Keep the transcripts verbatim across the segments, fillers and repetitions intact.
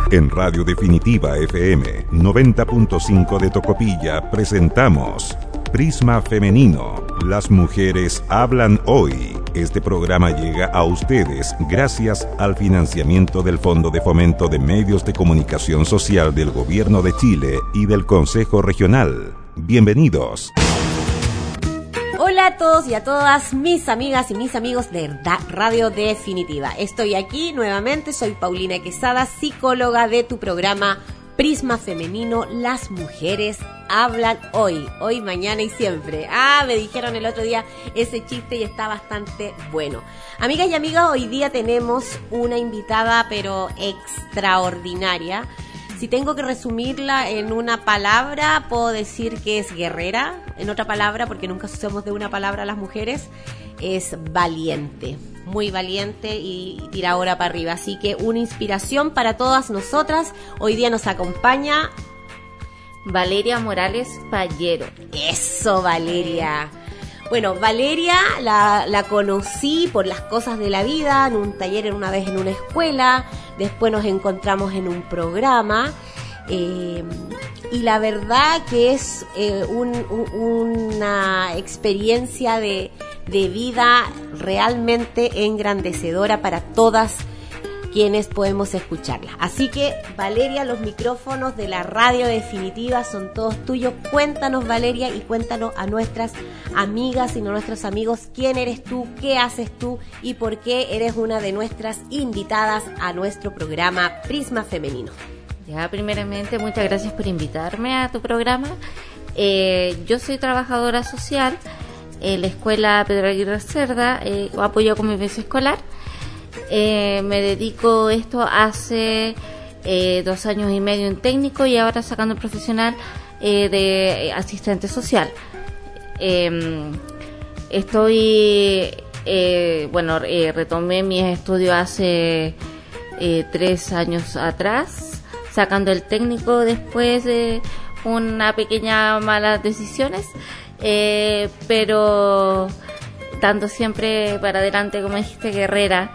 En Radio Definitiva F M noventa punto cinco de Tocopilla presentamos Prisma Femenino. Las mujeres hablan hoy. Este programa llega a ustedes gracias al financiamiento del Fondo de Fomento de Medios de Comunicación Social del Gobierno de Chile y del Consejo Regional. Bienvenidos. Hola a todos y a todas mis amigas y mis amigos de Radio Definitiva. Estoy aquí nuevamente, soy Paulina Quesada, psicóloga de tu programa Prisma Femenino. Las mujeres hablan hoy, hoy, mañana y siempre. Ah, me dijeron el otro día ese chiste y está bastante bueno. Amigas y amigos, hoy día tenemos una invitada pero extraordinaria. Si tengo que resumirla en una palabra, puedo decir que es guerrera. En otra palabra, porque nunca usamos de una palabra a las mujeres, es valiente. Muy valiente y tiradora para arriba. Así que una inspiración para todas nosotras. Hoy día nos acompaña Valeria Morales Pallero. Eso, Valeria. Bueno, Valeria la, la conocí por las cosas de la vida, en un taller en una vez en una escuela, después nos encontramos en un programa, eh, y la verdad que es eh, un, un, una experiencia de, de vida realmente engrandecedora para todas quienes podemos escucharla. Así que, Valeria, los micrófonos de la Radio Definitiva son todos tuyos. Cuéntanos, Valeria, y cuéntanos a nuestras amigas y a nuestros amigos quién eres tú, qué haces tú y por qué eres una de nuestras invitadas a nuestro programa Prisma Femenino. Ya, primeramente, muchas gracias por invitarme a tu programa. Eh, yo soy trabajadora social en la Escuela Pedro Aguirre Cerda, eh, apoyo convivencia escolar. Eh, me dedico a esto hace eh, dos años y medio en técnico y ahora sacando el profesional eh, de asistente social. Eh, estoy, eh, bueno, eh, retomé mis estudios hace eh, tres años atrás, sacando el técnico después de una pequeña malas decisiones, eh, pero dando siempre para adelante, como dijiste, guerrera.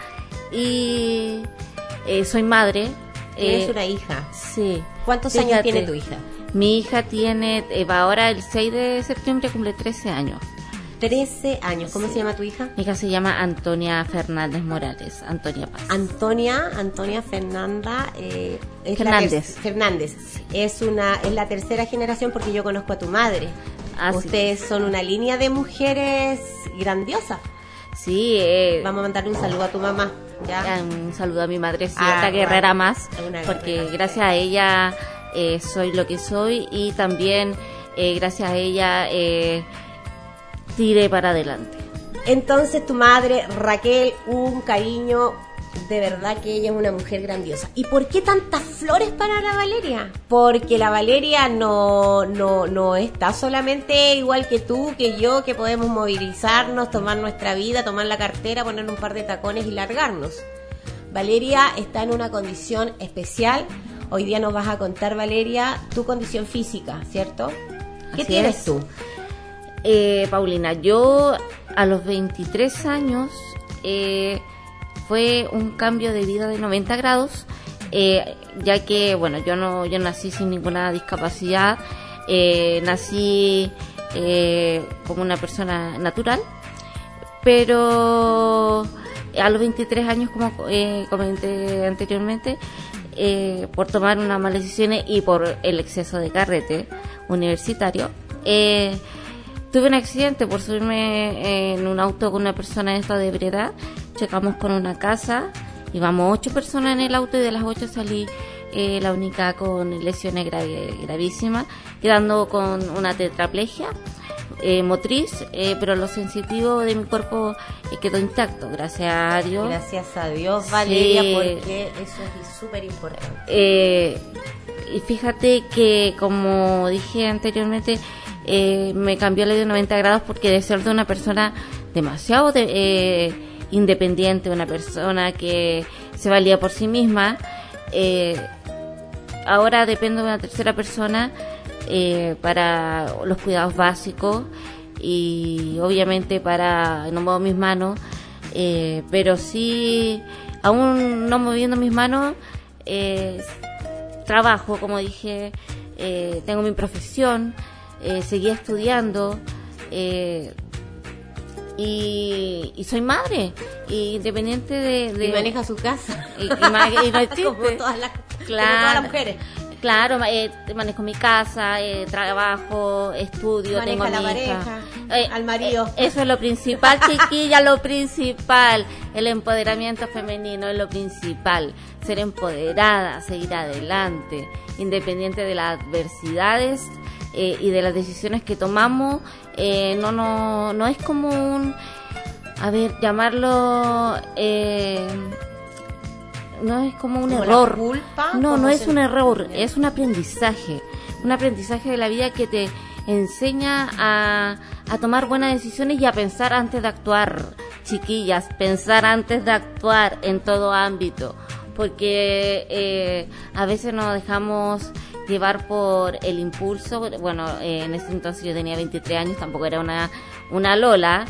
Y eh, soy madre. ¿Tienes eh, una hija? Sí. ¿Cuántos Fíjate, años tiene tu hija? Mi hija tiene, eh, va ahora el seis de septiembre, cumple trece años. trece años. ¿Cómo sí. se llama tu hija? Mi hija se llama Antonia Fernández Morales, Antonia Paz. Antonia, Antonia Fernanda eh, es Fernández. La ter- Fernández. Sí. Es una, es la tercera generación porque yo conozco a tu madre. Así Ustedes es. Son una línea de mujeres grandiosa. Sí. Eh, Vamos a mandarle un saludo a tu mamá. ¿Ya? Un saludo a mi madre, sí, ah, otra guerrera bueno, más, porque guerrera. Gracias a ella eh, soy lo que soy y también eh, gracias a ella eh, tiré para adelante. Entonces tu madre, Raquel, un cariño, de verdad que ella es una mujer grandiosa. ¿Y por qué tantas flores para la Valeria? Porque la Valeria no, no, no está solamente igual que tú, que yo, que podemos movilizarnos, tomar nuestra vida, tomar la cartera, poner un par de tacones y largarnos. Valeria está en una condición especial. Hoy día nos vas a contar, Valeria, tu condición física, ¿cierto? ¿Qué Así tienes es. tú? Eh, Paulina, yo a los veintitrés años eh, fue un cambio de vida de noventa grados, eh, ya que, bueno, yo no yo nací sin ninguna discapacidad, eh, nací eh, como una persona natural, pero a los veintitrés años, como eh, comenté anteriormente, eh, por tomar unas malas decisiones y por el exceso de carrete universitario, eh, tuve un accidente por subirme en un auto con una persona esta de ebriedad. Chocamos con una casa, íbamos ocho personas en el auto y de las ocho salí eh, la única con lesiones grave, gravísimas, quedando con una tetraplegia eh, motriz, eh, pero lo sensitivo de mi cuerpo eh, quedó intacto, gracias a Dios. Gracias a Dios, Valeria, sí. Porque eso es súper importante. Eh, y fíjate que, como dije anteriormente, eh, me cambió la vida de noventa grados porque de ser de una persona demasiado de, eh, independiente, una persona que se valía por sí misma, eh, ahora dependo de una tercera persona eh, para los cuidados básicos y obviamente para no muevo mis manos, eh, pero sí, aún no moviendo mis manos, eh, trabajo, como dije, eh, tengo mi profesión, eh, seguí estudiando, eh, y, y soy madre, y independiente de... de y maneja su casa. Y, y, y no existe. Como todas las, claro, como todas las mujeres. Claro, eh, manejo mi casa, eh, trabajo, estudio, maneja tengo a la mi pareja, hija. Eh, al marido. Eh, eso es lo principal, chiquilla, lo principal. El empoderamiento femenino es lo principal. Ser empoderada, seguir adelante, independiente de las adversidades eh, y de las decisiones que tomamos. Eh, no, no, no es como un, a ver, llamarlo... Eh, no es como un como error. Culpa, no, no es se... un error, es un aprendizaje. Un aprendizaje de la vida que te enseña a, a tomar buenas decisiones y a pensar antes de actuar. Chiquillas, pensar antes de actuar en todo ámbito. Porque eh, a veces nos dejamos llevar por el impulso. Bueno, eh, en ese entonces yo tenía veintitrés años, tampoco era una, una Lola.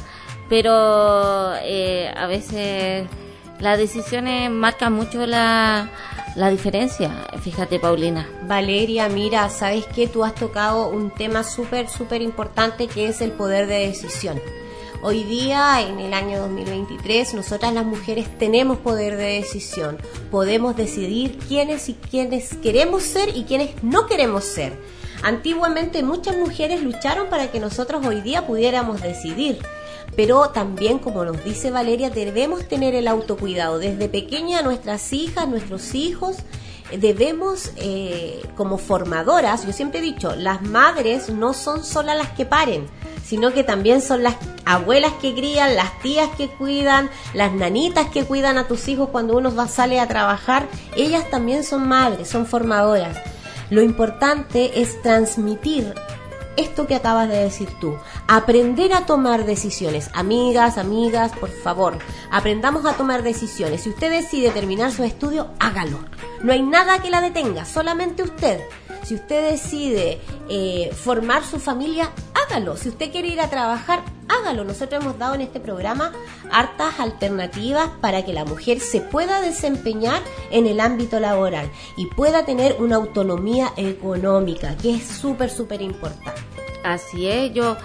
Pero eh, a veces... las decisiones marcan mucho la, la diferencia, fíjate, Paulina. Valeria, mira, ¿sabes qué? Tú has tocado un tema súper, súper importante que es el poder de decisión. Hoy día, en el año dos mil veintitrés, nosotras las mujeres tenemos poder de decisión. Podemos decidir quiénes y quiénes queremos ser y quiénes no queremos ser. Antiguamente muchas mujeres lucharon para que nosotros hoy día pudiéramos decidir. Pero también, como nos dice Valeria, debemos tener el autocuidado. Desde pequeña, nuestras hijas, nuestros hijos, debemos, eh, como formadoras, yo siempre he dicho, las madres no son solas las que paren, sino que también son las abuelas que crían, las tías que cuidan, las nanitas que cuidan a tus hijos cuando uno va, sale a trabajar. Ellas también son madres, son formadoras. Lo importante es transmitir esto que acabas de decir tú, aprender a tomar decisiones. Amigas, amigas, por favor, aprendamos a tomar decisiones. Si usted decide terminar su estudio, hágalo. No hay nada que la detenga, solamente usted. Si usted decide eh, formar su familia, hágalo. Si usted quiere ir a trabajar, hágalo. Nosotros hemos dado en este programa hartas alternativas para que la mujer se pueda desempeñar en el ámbito laboral y pueda tener una autonomía económica, que es súper, súper importante. Así es, yo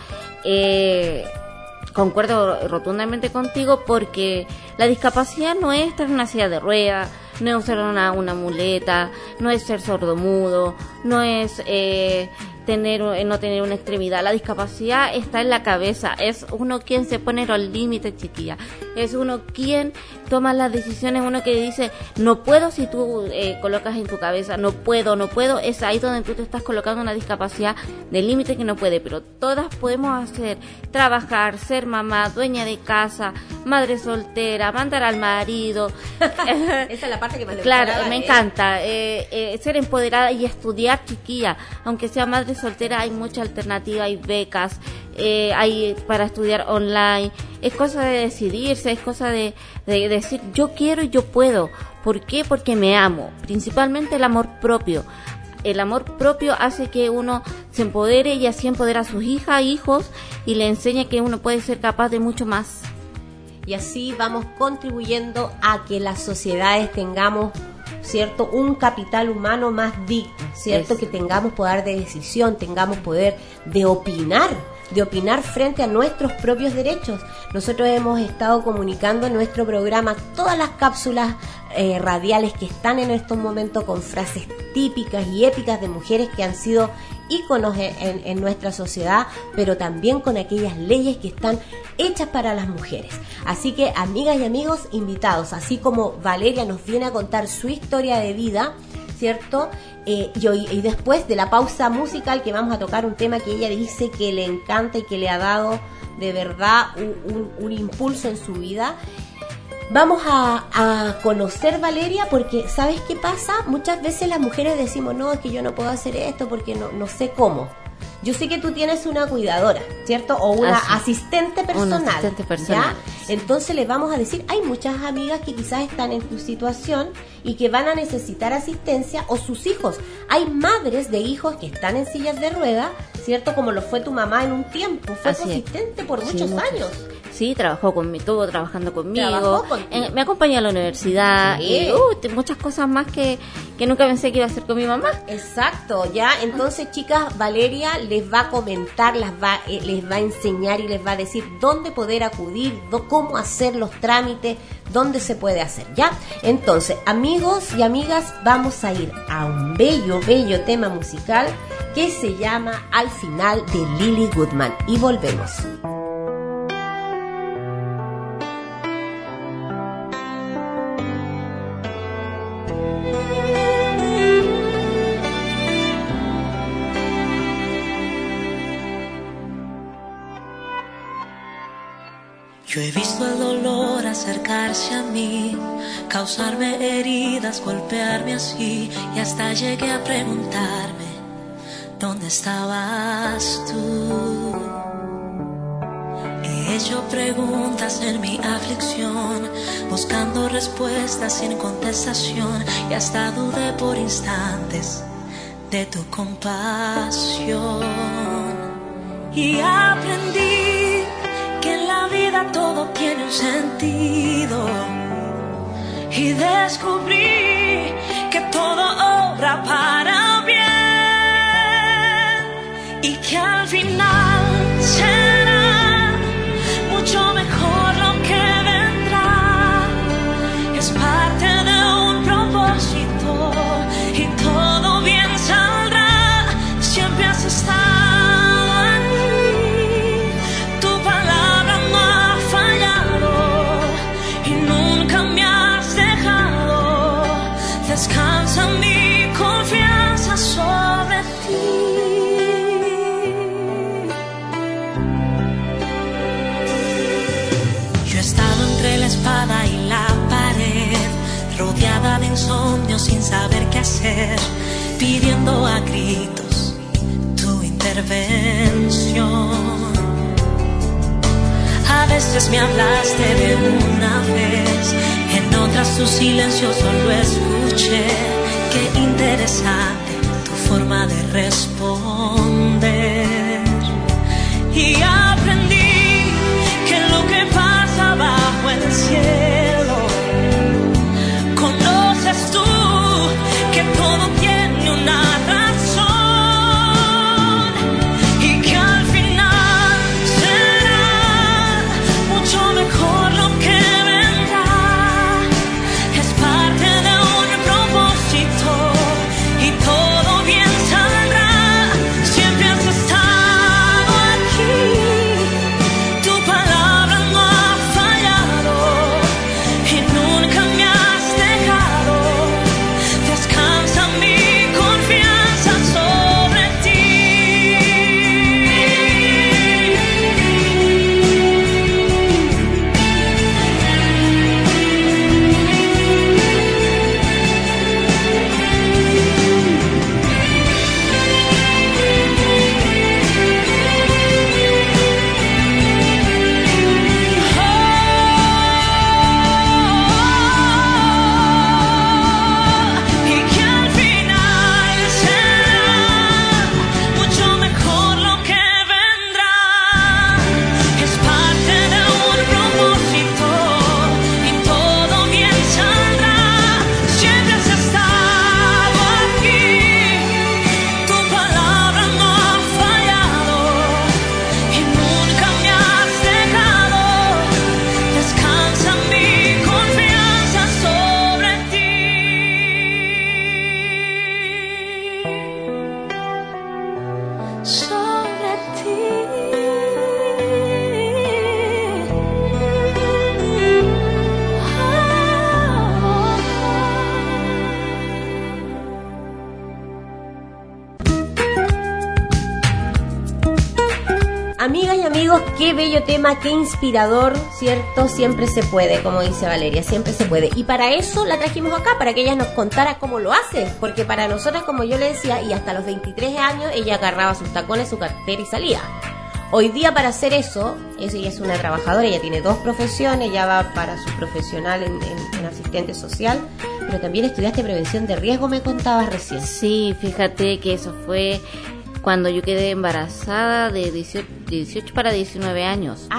eh, concuerdo rotundamente contigo, porque la discapacidad no es estar en una silla de ruedas, no es usar una, una muleta, no es ser sordomudo, no es eh, tener no tener una extremidad. La discapacidad está en la cabeza, es uno quien se pone los límites, chiquilla, es uno quien toma las decisiones, uno que dice no puedo. Si tú eh, colocas en tu cabeza no puedo, no puedo, es ahí donde tú te estás colocando una discapacidad de límite que no puede. Pero todas podemos hacer, trabajar, ser mamá, dueña de casa, madre soltera, mandar al marido. Esa es la parte que más le Claro, gustaba, me ¿eh? encanta eh, eh, ser empoderada y estudiar, chiquilla. Aunque sea madre soltera, hay mucha alternativa, hay becas, eh, hay para estudiar online. Es cosa de decidirse, es cosa de, de decir yo quiero y yo puedo. ¿Por qué? Porque me amo. Principalmente el amor propio. El amor propio hace que uno se empodere y así empodera a sus hijas, hijos, y le enseña que uno puede ser capaz de mucho más. Y así vamos contribuyendo a que las sociedades tengamos, ¿cierto?, un capital humano más digno, ¿cierto? Es. Que tengamos poder de decisión, tengamos poder de opinar, de opinar frente a nuestros propios derechos. Nosotros hemos estado comunicando en nuestro programa todas las cápsulas eh, radiales que están en estos momentos con frases típicas y épicas de mujeres que han sido íconos en, en, en nuestra sociedad, pero también con aquellas leyes que están hechas para las mujeres. Así que, amigas y amigos, invitados, así como Valeria nos viene a contar su historia de vida, ¿cierto? Eh, y, hoy, y después de la pausa musical, que vamos a tocar un tema que ella dice que le encanta y que le ha dado de verdad un, un, un impulso en su vida. Vamos a, a conocer, Valeria, porque ¿sabes qué pasa? Muchas veces las mujeres decimos, no, es que yo no puedo hacer esto porque no, no sé cómo. Yo sé que tú tienes una cuidadora, ¿cierto? O una ah, sí. asistente personal. Una asistente personal. ¿Ya? Entonces les vamos a decir, hay muchas amigas que quizás están en tu situación y que van a necesitar asistencia, o sus hijos. Hay madres de hijos que están en sillas de ruedas, ¿cierto? Como lo fue tu mamá en un tiempo. Fue tu asistente por muchos, sí, muchos años. sí, trabajó conmigo, estuvo trabajando conmigo, Trabajó eh, me acompañó a la universidad, Sí. y uh, muchas cosas más que, que nunca pensé que iba a hacer con mi mamá. Exacto, ya. Entonces, chicas, Valeria les va a comentar, las va, eh, les va a enseñar y les va a decir dónde poder acudir, do, cómo hacer los trámites, dónde se puede hacer, ¿ya? Entonces, amigos y amigas, vamos a ir a un bello, bello tema musical que se llama Al Final, de Lily Goodman, y volvemos. Yo he visto el dolor acercarse a mí, causarme heridas, golpearme así, y hasta llegué a preguntarme, ¿dónde estabas tú? He hecho preguntas en mi aflicción, buscando respuestas sin contestación, y hasta dudé por instantes de tu compasión. Y aprendí que en la vida todo tiene un sentido, y descubrí que todo obra para bien, y que al final será mucho mejor lo que vendrá. Es parte de un propósito y todo bien saldrá. Siempre has estado descansa mi confianza sobre ti. Yo he estado entre la espada y la pared, rodeada de insomnio sin saber qué hacer, pidiendo a gritos tu intervención. A veces me hablaste de una vez, en otras tu silencio solo escuché. Qué interesante tu forma de responder. Y aprendí que lo que pasa bajo el cielo, conoces tú que todo tiene una razón. Mejor lo que vendrá, es parte de un propósito y todo bien saldrá. Siempre has estado aquí, tu palabra no ha fallado y nunca me has dejado. Descansa mi confianza sobre ti. Amigas y amigos, qué bello tema, qué inspirador, ¿cierto? Siempre se puede, como dice Valeria, siempre se puede. Y para eso la trajimos acá, para que ella nos contara cómo lo hace. Porque para nosotras, como yo le decía, y hasta los veintitrés años, ella agarraba sus tacones, su cartera y salía. Hoy día para hacer eso, ella es una trabajadora, ella tiene dos profesiones, ella va para su profesional en, en, en asistente social, pero también estudiaste prevención de riesgo, me contabas recién. Sí, fíjate que eso fue cuando yo quedé embarazada de dieciocho, dieciocho para diecinueve años. Ah,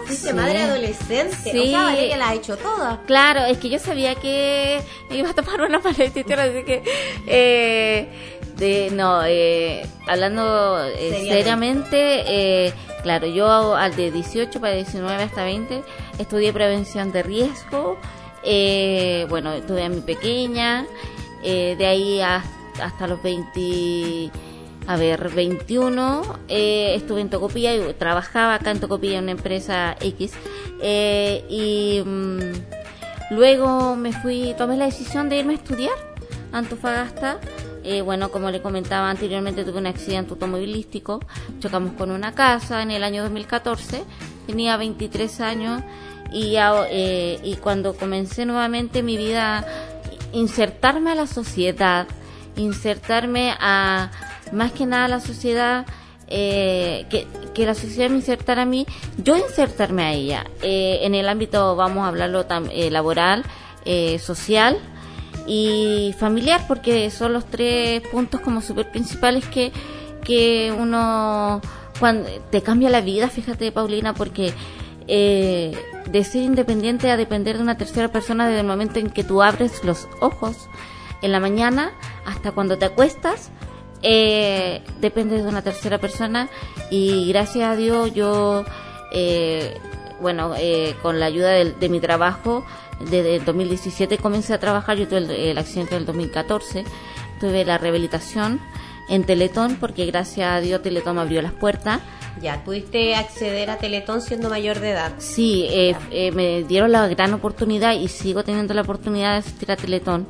Fuiste Sí. madre adolescente. Sí. O sea, Valeria la ha hecho toda. Claro, es que yo sabía que iba a tomar una paletita, así que... Eh, de, no, eh, hablando eh, Seriamente. seriamente, eh, claro, yo al de dieciocho para diecinueve hasta veinte estudié prevención de riesgo. Eh, bueno, tuve a mi pequeña, eh, de ahí a, hasta los veinte... A ver, veintiuno, eh, estuve en Tocopilla y trabajaba acá en Tocopilla en una empresa X. Eh, y mmm, luego me fui, tomé la decisión de irme a estudiar a Antofagasta. Eh, bueno, como le comentaba anteriormente, tuve un accidente automovilístico. Chocamos con una casa en el año dos mil catorce. Tenía veintitrés años y, eh, y cuando comencé nuevamente mi vida, insertarme a la sociedad, insertarme a... más que nada la sociedad, eh, que, que la sociedad me insertara a mí, yo insertarme a ella, eh, en el ámbito, vamos a hablarlo tam, eh, laboral, eh, social y familiar, porque son los tres puntos como súper principales que, que uno, cuando te cambia la vida, fíjate Paulina, porque eh, de ser independiente a depender de una tercera persona desde el momento en que tú abres los ojos en la mañana hasta cuando te acuestas, Eh, depende de una tercera persona y gracias a Dios yo eh, bueno eh, con la ayuda de, de mi trabajo desde el dos mil diecisiete comencé a trabajar. Yo tuve el, el accidente del dos mil catorce, tuve la rehabilitación en Teletón porque gracias a Dios Teletón me abrió las puertas. Ya, ¿pudiste acceder a Teletón siendo mayor de edad? Sí, eh, eh, me dieron la gran oportunidad y sigo teniendo la oportunidad de asistir a Teletón.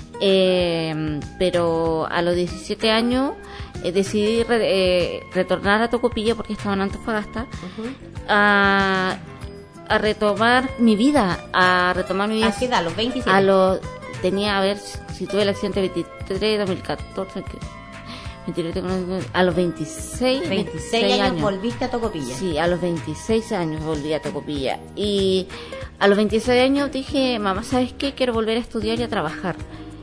Eh, pero a los diecisiete años eh, decidí re, eh, retornar a Tocopilla porque estaba en Antofagasta, uh-huh. a, a retomar mi vida, a retomar mi vida. ¿A qué edad? ¿A los veintisiete? A los, tenía, a ver si tuve el accidente veintitrés, dos mil catorce, veintitrés, a los veintiséis, veintiséis años, años volviste a Tocopilla. Sí, a los veintiséis años volví a Tocopilla y a los veintiséis años dije, mamá, ¿sabes qué? Quiero volver a estudiar y a trabajar.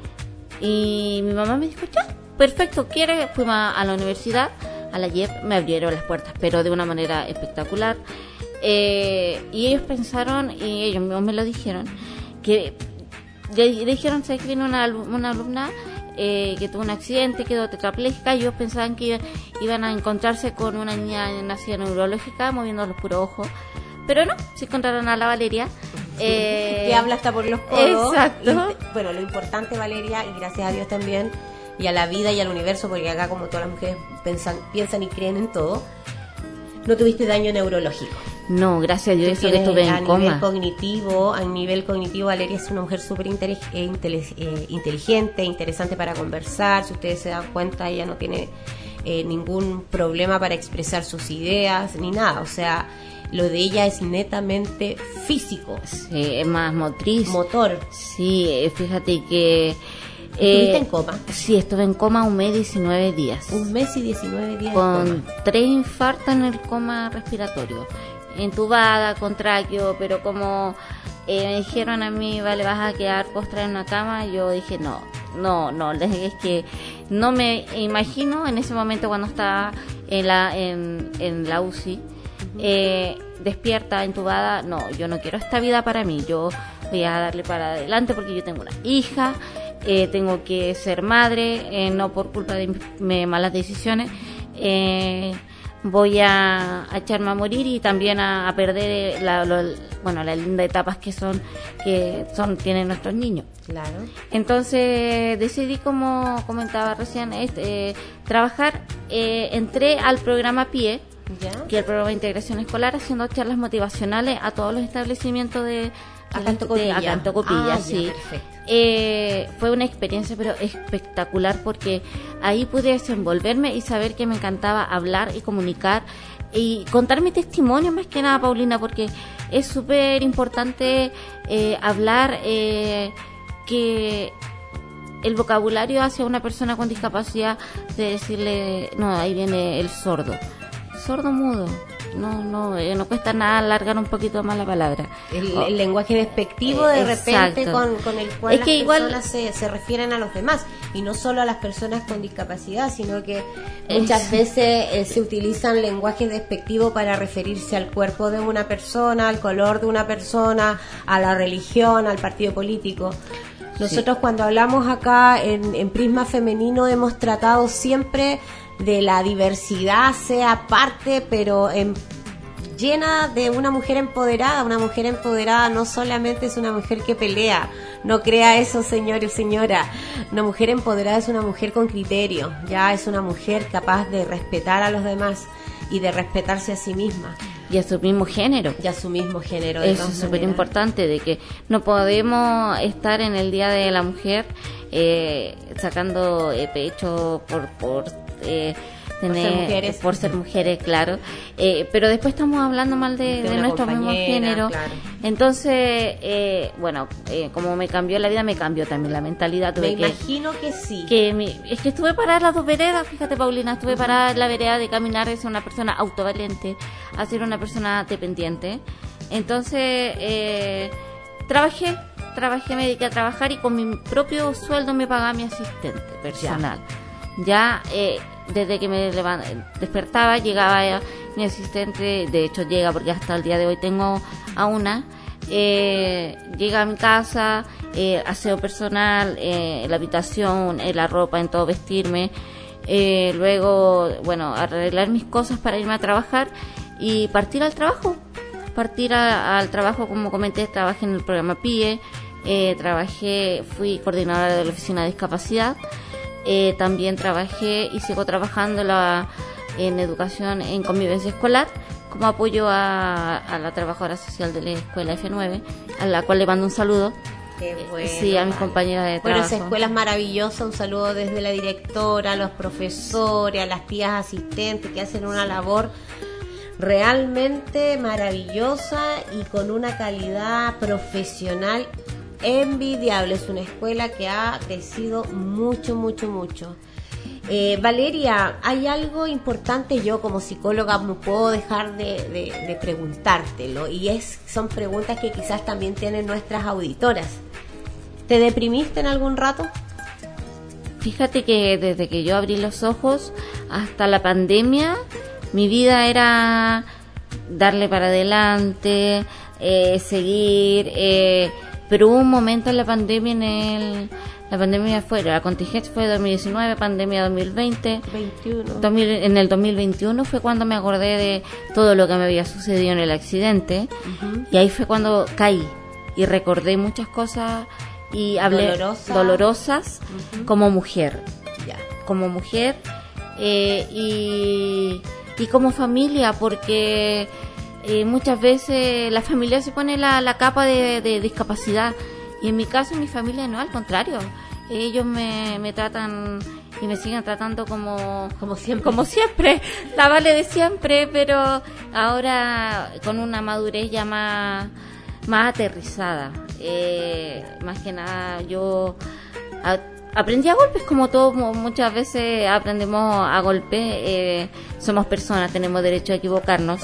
Y mi mamá me dijo, ya, perfecto, ¿quieres? Fuimos a, a la universidad, a la Y E P, me abrieron las puertas, pero de una manera espectacular. Eh, y ellos pensaron, y ellos mismos me lo dijeron, que le, le dijeron, ¿sabes que viene una, una alumna eh, que tuvo un accidente, quedó tetrapléjica? Ellos pensaban que iban a encontrarse con una niña nacida neurológica, moviendo los puros ojos. Pero no, se encontraron a la Valeria. Eh, que habla hasta por los codos. Exacto. Y, bueno, lo importante, Valeria, y gracias a Dios también, y a la vida y al universo, porque acá como todas las mujeres piensan, piensan y creen en todo, no tuviste daño neurológico. No, gracias a Dios, eso que estuve en a coma. Nivel cognitivo, a nivel cognitivo, Valeria es una mujer súper intelig- eh, intelig- eh, inteligente, interesante para conversar. Si ustedes se dan cuenta, ella no tiene eh, ningún problema para expresar sus ideas, ni nada, o sea... Lo de ella es netamente físico. Sí, es más motriz. Motor. Sí, fíjate que... ¿Estuviste eh, en coma? Sí, estuve en coma un mes y diecinueve días. Un mes y diecinueve días con en coma. tres infartos en el coma respiratorio. Entubada, con tráqueo, pero como eh, me dijeron a mí, vale, vas a quedar postrada en una cama, yo dije, no, no, no, es que no me imagino en ese momento cuando estaba en la, en, en la U C I, Eh, despierta, entubada, no, yo no quiero esta vida para mí, yo voy a darle para adelante porque yo tengo una hija, eh, tengo que ser madre, eh, no por culpa de mis malas decisiones, eh, voy a, a echarme a morir y también a, a perder la, lo, bueno, las lindas etapas que son que son tienen nuestros niños. Claro. Entonces decidí, como comentaba recién, este, eh, trabajar, eh, entré al programa P I E, ¿ya? Que es el programa de integración escolar, haciendo charlas motivacionales a todos los establecimientos de acá en Tocopilla. Acá en Tocopilla, ah, sí. Ya, eh, fue una experiencia pero espectacular porque ahí pude desenvolverme y saber que me encantaba hablar y comunicar y contar mi testimonio más que nada, Paulina, porque es súper importante eh, hablar eh, que el vocabulario hacia una persona con discapacidad, de decirle, no, ahí viene el sordo. Sordo mudo, no no eh, no cuesta nada alargar un poquito más la palabra. El, oh. el lenguaje despectivo de Exacto. repente con, con el cual es las que personas igual se, se refieren a los demás. y no solo a las personas con discapacidad, sino que muchas veces eh, se utilizan lenguajes despectivos para referirse al cuerpo de una persona, al color de una persona, a la religión, al partido político. Nosotros sí. Cuando hablamos acá en, en Prisma Femenino hemos tratado siempre de la diversidad, sea parte, pero en llena de una mujer empoderada. Una mujer empoderada no solamente es una mujer que pelea, no crea eso, señor y señora. Una mujer empoderada es una mujer con criterio, ya es una mujer capaz de respetar a los demás y de respetarse a sí misma. Y a su mismo género. Y a su mismo género. Eso es súper importante, de que no podemos estar en el Día de la Mujer eh, sacando eh, pecho por... por eh, Tener, por ser mujeres, por ser mujeres claro, eh, pero después estamos hablando mal de, de, de nuestro mismo género, claro. Entonces, eh, bueno, eh, como me cambió la vida, me cambió también la mentalidad. Tuve me que, imagino que sí. Que mi, es que estuve parada en las dos veredas, fíjate, Paulina, estuve uh-huh. parada en la vereda de caminar de ser una persona autovaliente a ser una persona dependiente. Entonces, eh, trabajé, trabajé, me dediqué a trabajar y con mi propio sueldo me pagaba mi asistente personal. Ya, ya eh, desde que me levant- despertaba, llegaba eh, mi asistente, de hecho llega porque hasta el día de hoy tengo a una, eh, llega a mi casa, eh, aseo personal, eh, la habitación, eh, la ropa, en todo vestirme, eh, luego, bueno, arreglar mis cosas para irme a trabajar y partir al trabajo, partir a, al trabajo, como comenté, trabajé en el programa P I E, eh, trabajé, fui coordinadora de la oficina de discapacidad. Eh, también trabajé y sigo trabajando la, en educación en convivencia escolar como apoyo a, a la trabajadora social de la escuela F nueve, a la cual le mando un saludo. Qué bueno, sí, a mis vale. compañeras de trabajo. Bueno, esa escuela es maravillosa, un saludo desde la directora, a los profesores, a las tías asistentes que hacen una labor realmente maravillosa y con una calidad profesional envidiable. Es una escuela que ha crecido mucho, mucho, mucho. Eh, Valeria, hay algo importante, yo como psicóloga no puedo dejar de, de, de preguntártelo, y es son preguntas que quizás también tienen nuestras auditoras. ¿Te deprimiste en algún rato? Fíjate que desde que yo abrí los ojos hasta la pandemia, mi vida era darle para adelante, eh, seguir... Eh, pero hubo un momento en la pandemia, en el la pandemia fue, la contingencia fue dos mil diecinueve, pandemia dos mil veinte, veintiuno. dos mil, en el dos mil veintiuno fue cuando me acordé de todo lo que me había sucedido en el accidente, uh-huh. y ahí fue cuando caí y recordé muchas cosas y hablé Dolorosa. dolorosas uh-huh. como mujer, yeah. como mujer eh, y, y como familia, porque Eh, muchas veces la familia se pone la, la capa de, de discapacidad, y en mi caso, en mi familia no, al contrario, ellos me, me tratan y me siguen tratando como como siempre, como siempre, la Vale de siempre, pero ahora con una madurez ya más, más aterrizada. Eh, más que nada yo a, aprendí a golpes, como todos, muchas veces aprendemos a golpes, eh, somos personas, tenemos derecho a equivocarnos.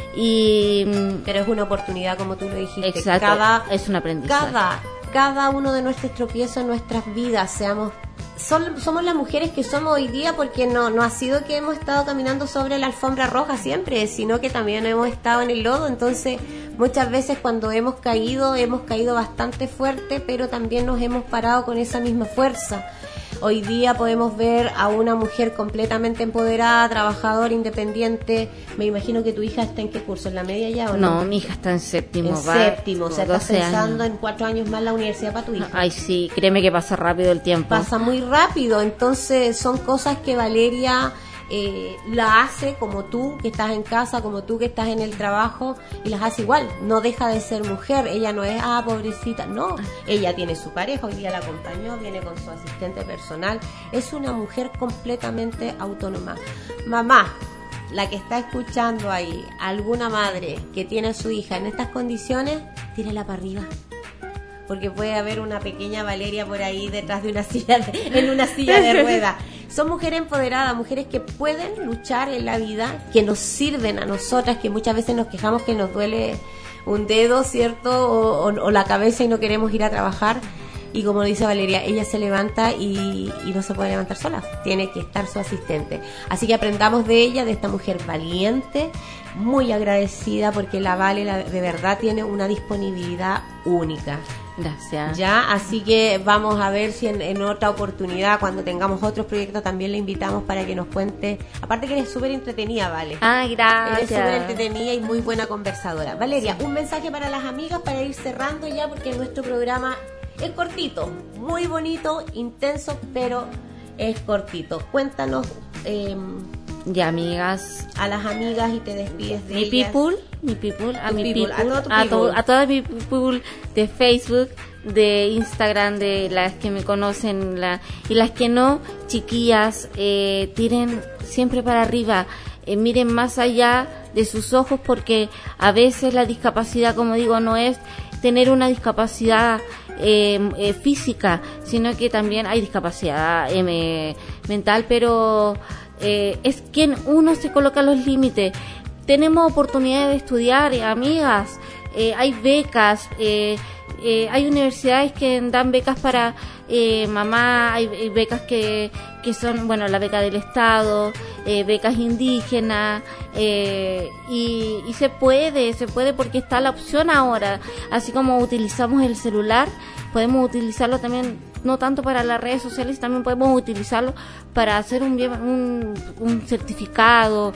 Y pero es una oportunidad, como tú lo dijiste. Exacto, cada, es un aprendizaje. Cada, cada uno de nuestros tropiezos en nuestras vidas, seamos son, somos las mujeres que somos hoy día, porque no, no ha sido que hemos estado caminando sobre la alfombra roja siempre, sino que también hemos estado en el lodo. Entonces, muchas veces cuando hemos caído, hemos caído bastante fuerte, pero también nos hemos parado con esa misma fuerza. Hoy día podemos ver a una mujer completamente empoderada, trabajadora, independiente. Me imagino que tu hija está en qué curso, ¿en la media ya o no? No, mi hija está en séptimo. En va séptimo, o sea, estás pensando años. en cuatro años más la universidad para tu hija. Ay, sí, créeme que pasa rápido el tiempo. Pasa muy rápido, entonces son cosas que Valeria eh, la hace como tú que estás en casa, como tú que estás en el trabajo, y las hace igual. No deja de ser mujer, ella no es, ah, pobrecita, no. Ella tiene su pareja, hoy día la acompañó, viene con su asistente personal. Es una mujer completamente autónoma. Mamá, la que está escuchando ahí, alguna madre que tiene a su hija en estas condiciones, tírela para arriba, porque puede haber una pequeña Valeria por ahí detrás de una silla de, en una silla de ruedas. Son mujeres empoderadas, mujeres que pueden luchar en la vida, que nos sirven a nosotras, que muchas veces nos quejamos que nos duele un dedo, ¿cierto? O, o, o la cabeza y no queremos ir a trabajar. Y como dice Valeria, ella se levanta y, y no se puede levantar sola, tiene que estar su asistente. Así que aprendamos de ella, de esta mujer valiente, muy agradecida, porque la Vale la, de verdad tiene una disponibilidad única. Gracias. Ya, así que vamos a ver si en, en otra oportunidad, cuando tengamos otros proyectos, también le invitamos para que nos cuente. Aparte que eres súper entretenida, Vale. Ah, gracias. Eres súper entretenida y muy buena conversadora. Valeria, sí. Un mensaje para las amigas para ir cerrando ya, porque nuestro programa es cortito, muy bonito, intenso, pero es cortito. Cuéntanos... Eh, Ya, amigas, a las amigas y te despides de mi ellas. people, mi people, a tu mi people, people, a, todo a, people. to, a todas mi people de Facebook, de Instagram, de las que me conocen la, y las que no, chiquillas, eh, tiren siempre para arriba, eh, miren más allá de sus ojos, porque a veces la discapacidad, como digo, no es tener una discapacidad eh, eh, física, sino que también hay discapacidad eh, mental, pero eh, es quien uno se coloca los límites. Tenemos oportunidad de estudiar, eh, amigas, eh, hay becas, eh, eh, hay universidades que dan becas para eh, mamá, hay, hay becas que, que son, bueno, la beca del Estado, eh, becas indígenas, eh, y, y se puede, se puede porque está la opción ahora, así como utilizamos el celular, podemos utilizarlo también, no tanto para las redes sociales, también podemos utilizarlo para hacer un, un, un certificado,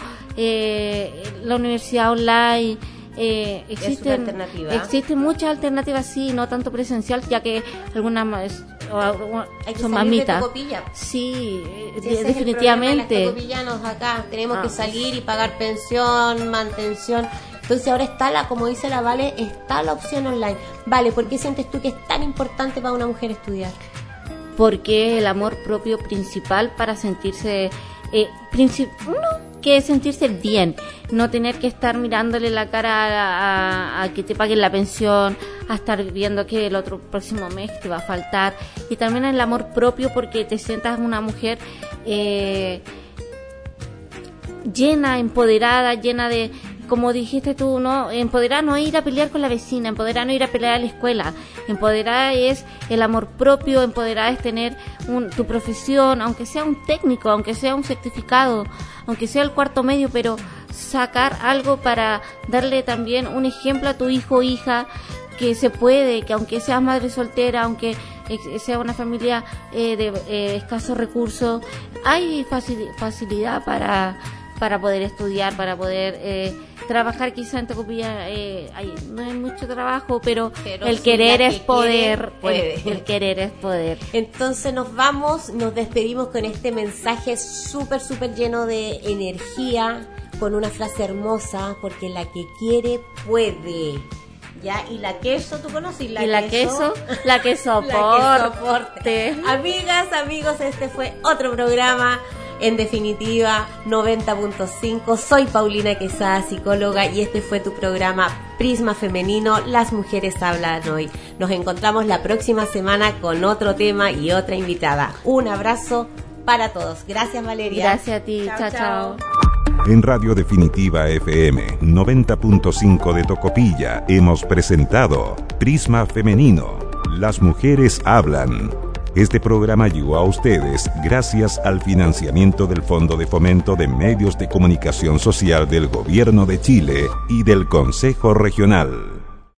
eh, la universidad online. Eh, existen, existen muchas alternativas, sí, no tanto presencial, ya que algunas más, o, o, hay que son salir mamitas. De Tocopilla. Sí, sí de, definitivamente. Los tocopillanos acá tenemos ah. que salir y pagar pensión, mantención. Entonces ahora está la, como dice la Vale, está la opción online. Vale, ¿por qué sientes tú que es tan importante para una mujer estudiar? Porque el amor propio principal para sentirse eh, princip- no que es sentirse bien, no tener que estar mirándole la cara a, a, a que te paguen la pensión, a estar viendo que el otro próximo mes te va a faltar, y también el amor propio porque te sientas una mujer eh, llena, empoderada, llena de, como dijiste tú, no, empoderada no es ir a pelear con la vecina, empoderada no es ir a pelear a la escuela, empoderada es el amor propio, empoderada es tener un, tu profesión, aunque sea un técnico, aunque sea un certificado, aunque sea el cuarto medio, pero sacar algo para darle también un ejemplo a tu hijo o hija, que se puede, que aunque seas madre soltera, aunque sea una familia eh, de eh, escasos recursos, hay facil- facilidad para para poder estudiar, para poder eh, trabajar. Quizá en Tocopilla eh, hay, no hay mucho trabajo, pero, pero el si querer es que poder, quiere, el, el querer es poder. Entonces nos vamos, nos despedimos con este mensaje súper, súper lleno de energía, con una frase hermosa, porque la que quiere puede. Ya, y la queso, ¿tú conoces? La y la queso, queso la que soporte. La que soporte. Amigas, amigos, este fue otro programa. En definitiva, noventa punto cinco. Soy Paulina Quesada, psicóloga, y este fue tu programa Prisma Femenino, Las Mujeres Hablan Hoy. Nos encontramos la próxima semana con otro tema y otra invitada. Un abrazo para todos. Gracias, Valeria. Gracias a ti. Chao, chao. chao. En Radio Definitiva F M noventa punto cinco de Tocopilla hemos presentado Prisma Femenino, Las Mujeres Hablan. Este programa llegó a ustedes gracias al financiamiento del Fondo de Fomento de Medios de Comunicación Social del Gobierno de Chile y del Consejo Regional.